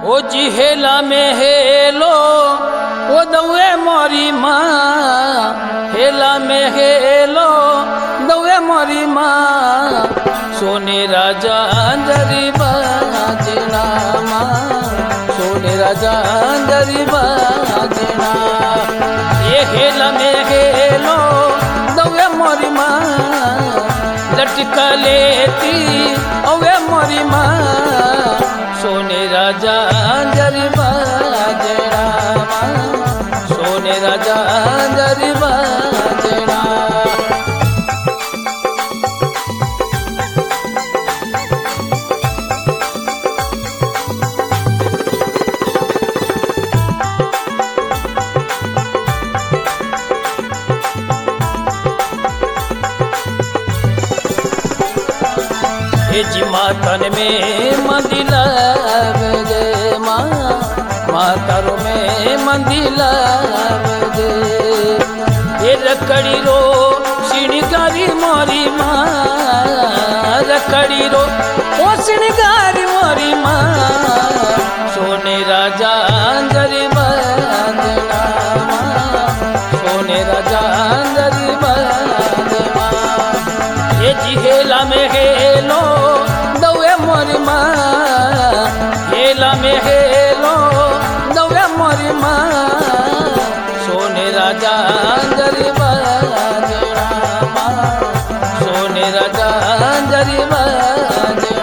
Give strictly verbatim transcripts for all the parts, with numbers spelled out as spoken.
ओ जी हेला में हेलो ओ दौए मोरी माँ, हेला में हेलो दौए मोरी माँ, सोने राजा अंजरी बाजना माँ, सोने राजा अंजरी बाजना। ये हेला में हेलो दौए मोरी माँ, लटका लेती ओवे मोरी माँ, सोने राजा अंजरी बाजना माँ, सोने राजा अंजरी बाजना। हे जी मातन में मंदिला बजे माँ, मातारों में मंदिला बजे, ये रकड़ी रो सिणगारी मोरी माँ, रकड़ी रो ओ सिणगारी मोरी माँ, सोने राजा अंजरी बाजना माँ, सोने राजा अंजरी बाजना। ये जी हेला में हेलो दौए मोरी माँ, हेला में हेलो दौए मोरी माँ, सोने राजा अंजरी बाजना माँ, सोने राजा अंजरी बाजना।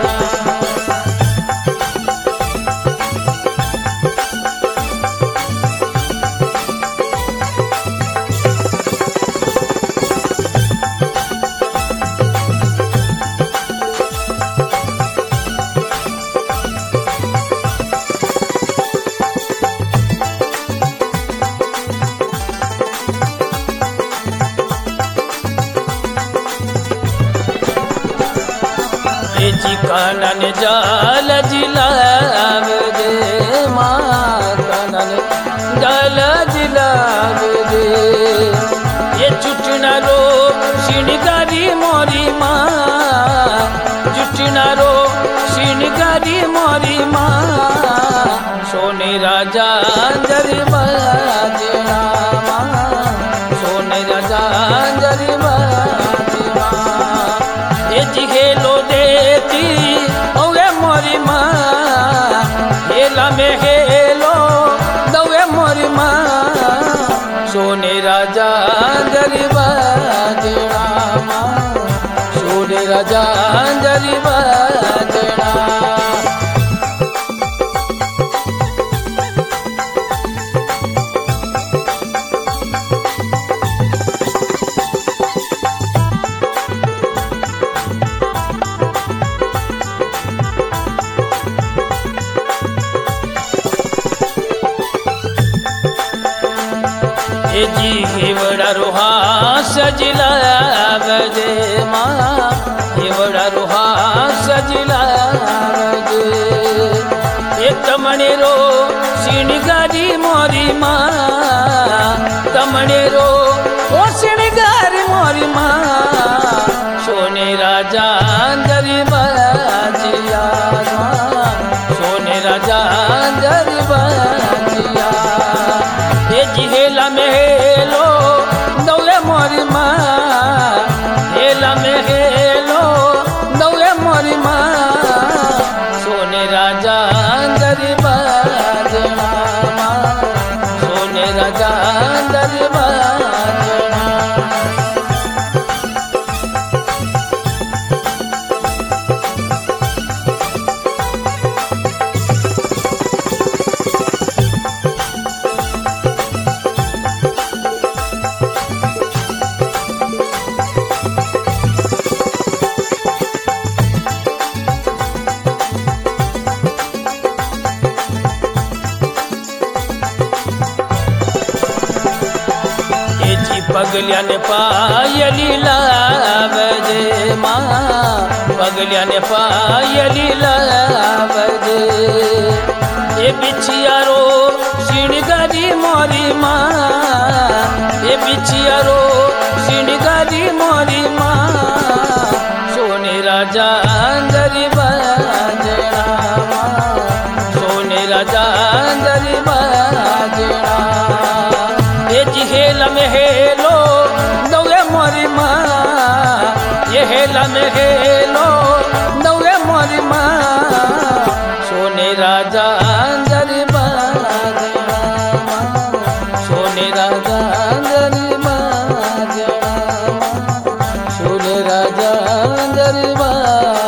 जी कानन जाल जिलाव दे माँ, कानन जाल जिलाव दे, ये चुटना रो सिणगारी मोरी माँ, चुटना रो सिणगारी मोरी माँ, सोने राजा अंजरी बाजना माँ, सोने राजा अंजरी बाजना। ये जी हेलो देती ओवे मोरी माँ, हेला में हेलो दौए मोरी माँ, सोने राजा अंजरी बाजना माँ, सोने राजा अंजरी बाजना। ये जी हिवड़ा रोहा सजिला बजे माँ, हिवड़ा रोहा सजिला बजे, ये तमने रो सिणगारी मोरी माँ, तमने रो ओ सिणगारी मोरी माँ, सोने राजा अंजरी बाजिया माँ, सोने राजा अंजरी बाजिया। ये जी हेला में हेलो दौए मोरी माँ, हेला में हेलो दौए मोरी माँ, सोने राजा अंजरी बाजना माँ, सोने राजा अंजरी बाजना। पगलिया ने पायली लावजे माँ, पगलिया ने पायली लावजे, ये बिछिया रो सिणगारी मोरी माँ, ये बिछिया रो सिणगारी मोरी माँ, सोने राजा अंजरी बाजना माँ, सोने राजा अंजरी बाजना ये जी हेला में हेलो नवे मोरी माँ ये हेला में हेलो नवे मोरी माँ सोने राजा अंजरी बाजना सोने राजा अंजरी बाजना सोने राजा अंजरी बाजना